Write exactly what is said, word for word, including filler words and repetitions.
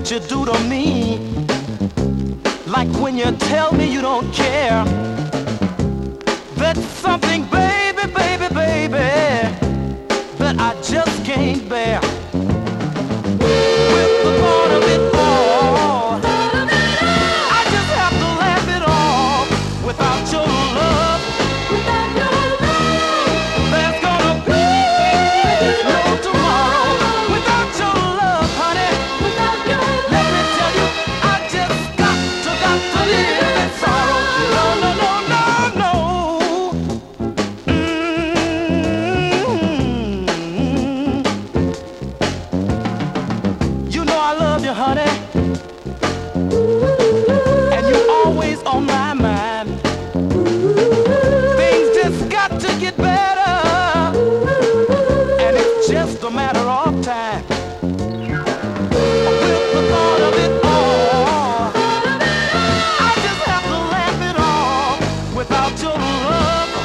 that you do to me. Like when you tell me you don't care. That's something, baby, baby, baby, that I just can't bear.